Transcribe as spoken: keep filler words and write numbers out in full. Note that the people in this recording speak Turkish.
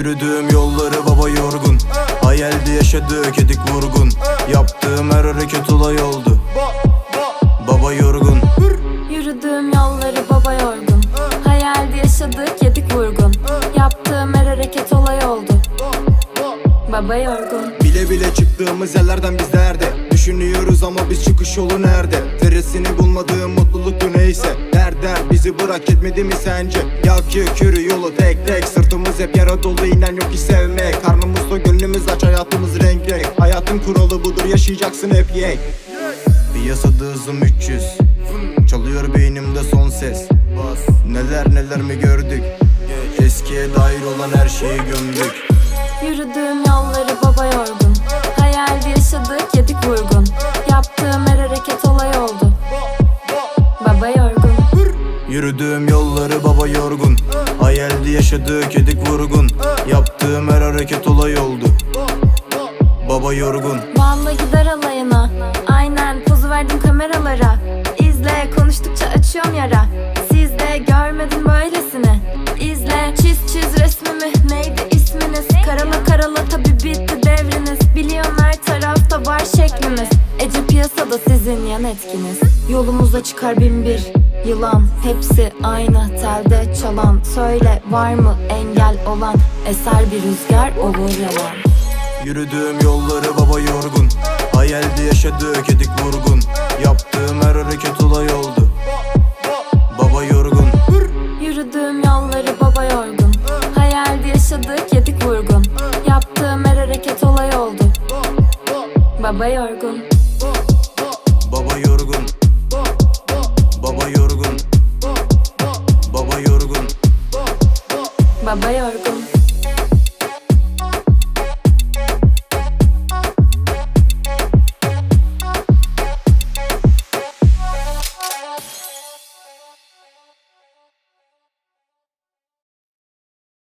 Yürüdüğüm yolları baba yorgun, hayalde yaşadık edik vurgun. Yaptığım her hareket olay oldu, baba yorgun. Yürüdüğüm yolları baba yorgun, hayalde yaşadık yedik vurgun. Yaptığım her hareket olay oldu, baba yorgun. Bile bile çıktığımız yerlerden biz nerede? Düşünüyoruz ama biz çıkış yolu nerede? Zerresini bulmadığım mutluluktu neyse. Der der bizi bırak etmedi mi sence? Yak yık yürü yolu tek tek. Sırtımız hep yara dolu, inen yok ki sevmek. Karnımızda gönlümüz aç, hayatımız renk renk. Hayatın kuralı budur, yaşayacaksın hep yek. Piyasada hızım üç yüz, çalıyor beynimde son ses. Neler neler mi gördük, eskiye dair olan her şeyi gömdük. Yürüdüğüm yolları baba yorgun, hayalde yaşadık yedik vurgun. Yaptığım her hareket olay oldu, baba yorgun. Yürüdüğüm yolları baba yorgun, hayalde yaşadık edik vurgun. Yaptığım her hareket olay oldu, baba yorgun. Vallahi gider alayına, aynen pozu verdim kameralara. İzle, konuştukça açıyorum yara. Siz de görmedin böylesini. İzle, çiz çiz resmimi, neydi isminiz? Karala karala tabi bitti devriniz. Biliyorum her tarafta var şeklimiz. Ece piyasada sizin yan etkiniz. Yolumuza çıkar bin bir yılan, hepsi aynı telde çalan. Söyle var mı engel olan, eser bir rüzgar olur yalan. Yürüdüğüm yolları baba yorgun, hayalde yaşadık edik vurgun. Yaptığım her hareket olay oldu, baba yorgun. Yürüdüğüm yolları baba yorgun, hayalde yaşadık yedik vurgun. Yaptığım her hareket olay oldu, baba yorgun. Baba yorgun, baba yorgun, baba yorgun, Baba yorgun.